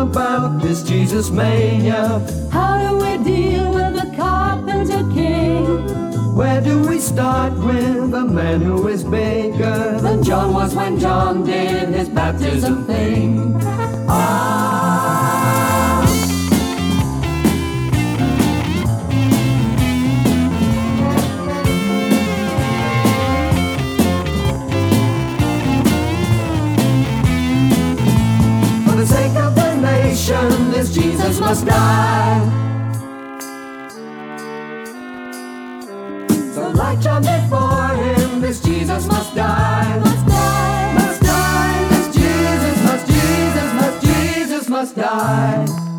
about this Jesus mania? How do we deal with the carpenter king? Where do we start with a man who is bigger than John was when John did his baptism thing? For the sake of the nation, this Jesus must die. So like John before him, this Jesus must die. Must die. Must die. This Jesus must die.